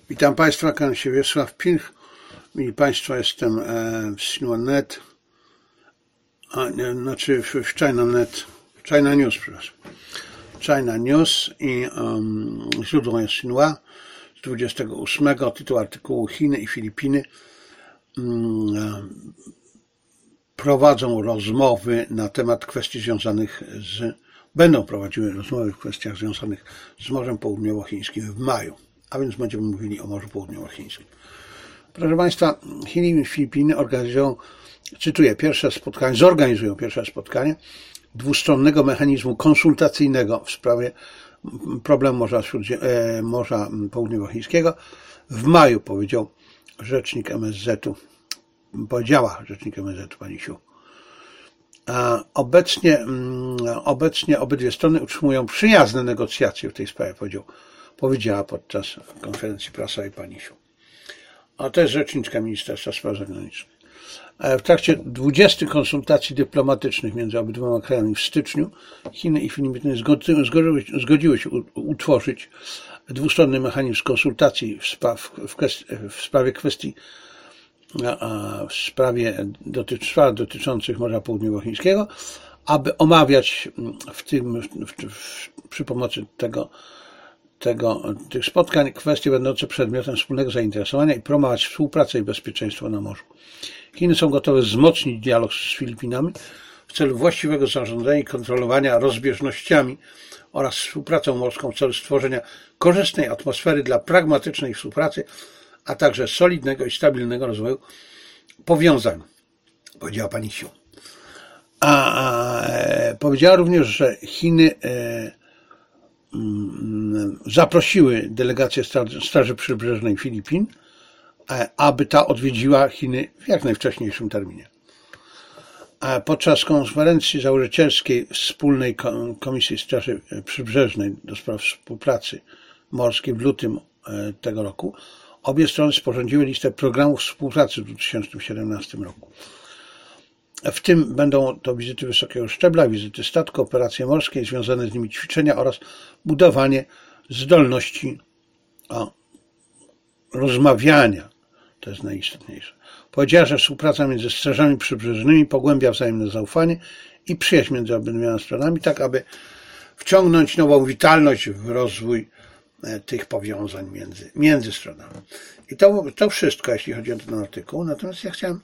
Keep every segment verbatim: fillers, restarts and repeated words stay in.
Witam Państwa, kłaniam się Wiesław Pilch. Mili Państwo, jestem w Sinua kropka net, a nie, znaczy w, w China kropka net, China News, przepraszam. China News i um, źródło jest Sinua z dwudziestego ósmego, tytuł artykułu: Chiny i Filipiny um, prowadzą rozmowy na temat kwestii związanych z, będą prowadziły rozmowy w kwestiach związanych z Morzem Południowochińskim w maju. A więc będziemy mówili o Morzu Południowochińskim. Proszę Państwa, Chiny i Filipiny organizują, cytuję, pierwsze spotkanie, zorganizują pierwsze spotkanie dwustronnego mechanizmu konsultacyjnego w sprawie problemu Morza, e, Morza Południowochińskiego. W maju, powiedział rzecznik M S Z-u, powiedziała rzecznik M S Z-u pani Siu. A obecnie, obecnie obydwie strony utrzymują przyjazne negocjacje w tej sprawie, powiedział. Powiedziała podczas konferencji prasowej pani Siu. A to jest rzeczniczka Ministerstwa Spraw Zagranicznych. W trakcie dwudziestu konsultacji dyplomatycznych między obydwoma krajami w styczniu Chiny i Filipiny zgodziły, zgodziły się utworzyć dwustronny mechanizm konsultacji w, spa, w, kwestii, w sprawie kwestii w sprawie dotyczy, spraw dotyczących Morza Południowochińskiego, aby omawiać w tym, w, w, przy pomocy tego Tego, tych spotkań kwestie będące przedmiotem wspólnego zainteresowania i promować współpracę i bezpieczeństwo na morzu. Chiny są gotowe wzmocnić dialog z Filipinami w celu właściwego zarządzania i kontrolowania rozbieżnościami oraz współpracą morską w celu stworzenia korzystnej atmosfery dla pragmatycznej współpracy, a także solidnego i stabilnego rozwoju powiązań, powiedziała pani Siu. A, a e, powiedziała również, że Chiny e, zaprosiły delegację Straży Przybrzeżnej Filipin, aby ta odwiedziła Chiny w jak najwcześniejszym terminie. Podczas konferencji założycielskiej Wspólnej Komisji Straży Przybrzeżnej do spraw współpracy morskiej w lutym tego roku obie strony sporządziły listę programów współpracy w dwa tysiące siedemnastym roku. W tym będą to wizyty wysokiego szczebla, wizyty statku, operacje morskie, związane z nimi ćwiczenia oraz budowanie zdolności o, rozmawiania. To jest najistotniejsze. Powiedziała, że współpraca między strażami przybrzeżnymi pogłębia wzajemne zaufanie i przyjaźń między obydwiema stronami, tak aby wciągnąć nową witalność w rozwój tych powiązań między, między stronami. I to, to wszystko, jeśli chodzi o ten artykuł. Natomiast ja chciałem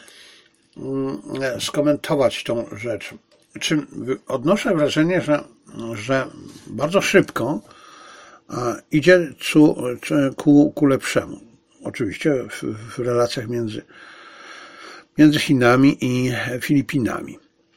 skomentować tą rzecz. Czy odnoszę wrażenie, że, że bardzo szybko idzie ku, ku, ku lepszemu. Oczywiście w, w relacjach między, między Chinami i Filipinami.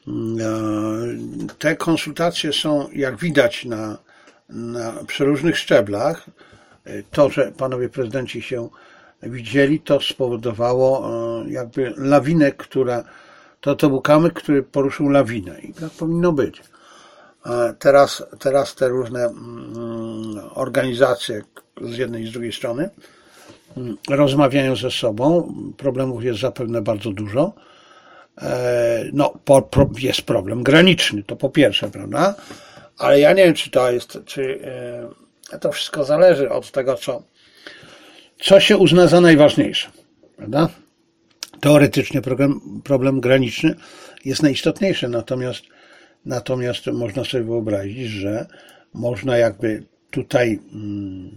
Te konsultacje są, jak widać, na, na przeróżnych szczeblach. To, że panowie prezydenci się widzieli, to spowodowało jakby lawinę, która, to, to był kamyk, który poruszył lawinę i tak powinno być. Teraz, teraz te różne organizacje z jednej i z drugiej strony rozmawiają ze sobą, problemów jest zapewne bardzo dużo. No, po, pro, jest problem graniczny, to po pierwsze, prawda? Ale ja nie wiem, czy to jest, czy to wszystko zależy od tego, co Co się uzna za najważniejsze, prawda? Teoretycznie problem, problem graniczny jest najistotniejszy, natomiast, natomiast można sobie wyobrazić, że można jakby tutaj mm,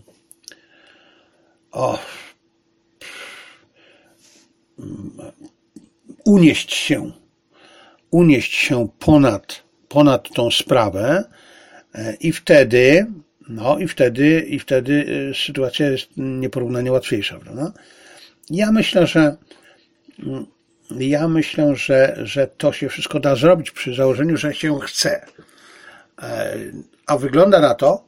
o, unieść się, unieść się ponad, ponad tą sprawę i wtedy No i wtedy, i wtedy sytuacja jest nieporównanie łatwiejsza, prawda? Ja myślę, że ja myślę, że, że to się wszystko da zrobić przy założeniu, że się chce. A wygląda na to,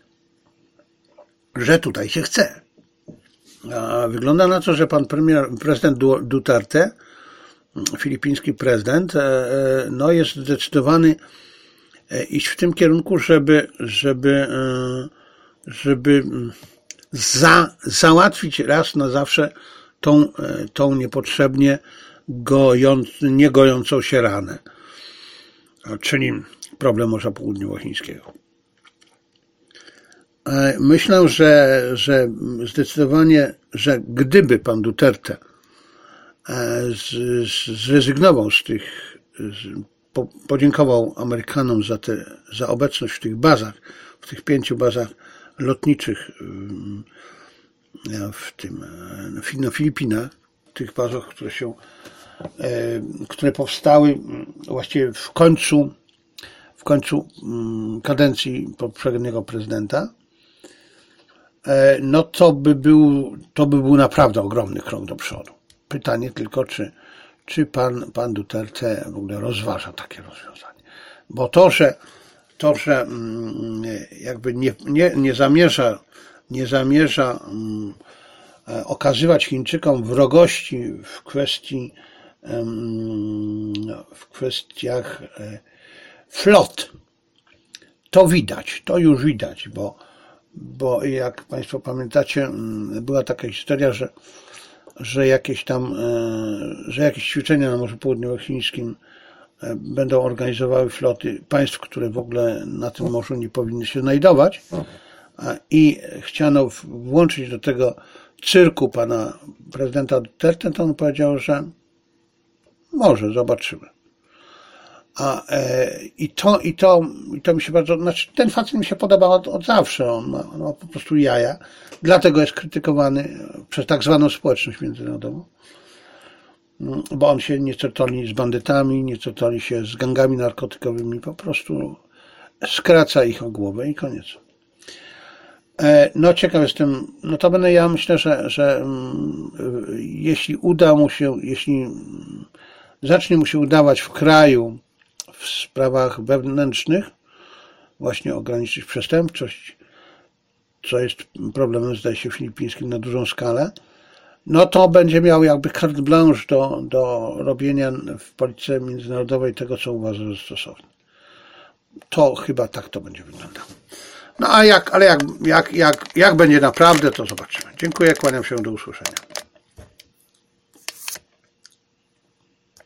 że tutaj się chce. A wygląda na to, że pan premier, prezydent Duterte, filipiński prezydent, no jest zdecydowany iść w tym kierunku, żeby, żeby, żeby za, załatwić raz na zawsze tą, tą niepotrzebnie gojąc, nie gojącą się ranę, czyli problem Morza Południowochińskiego. Myślę, że, że zdecydowanie, że gdyby pan Duterte zrezygnował z tych, podziękował Amerykanom za, te, za obecność w tych bazach, w tych pięciu bazach lotniczych w tym, na Filipinach, tych bazach, które się, które powstały właściwie w końcu, w końcu kadencji poprzedniego prezydenta, no to by był, to by był naprawdę ogromny krok do przodu. Pytanie tylko, czy, czy pan, pan Duterte w ogóle rozważa takie rozwiązanie. Bo to, że, to, że jakby nie, nie, nie zamierza, nie zamierza okazywać Chińczykom wrogości w kwestii, w kwestiach flot, to widać, to już widać, bo, bo jak Państwo pamiętacie, była taka historia, że że jakieś tam, że jakieś ćwiczenia na Morzu Południowochińskim będą organizowały floty państw, które w ogóle na tym morzu nie powinny się znajdować, i chciano włączyć do tego cyrku pana prezydenta Duterte, to on powiedział, że może, zobaczymy. A, e, i, to, i, to, I to mi się bardzo, znaczy ten facet mi się podobał od, od zawsze, on ma, on ma po prostu jaja, dlatego jest krytykowany przez tak zwaną społeczność międzynarodową, bo on się nie certoli z bandytami, nie certoli się z gangami narkotykowymi, po prostu skraca ich o głowę i koniec. E, no ciekaw jestem, no to będę ja myślę, że, że um, jeśli uda mu się, jeśli zacznie mu się udawać w kraju, w sprawach wewnętrznych właśnie ograniczyć przestępczość, co jest problemem, zdaje się, filipińskim na dużą skalę, no to będzie miał jakby carte blanche do, do robienia w polityce międzynarodowej tego, co uważa za stosowne. To chyba tak to będzie wyglądało. No a jak, ale jak, jak, jak, jak będzie naprawdę, to zobaczymy. Dziękuję, kłaniam się, do usłyszenia.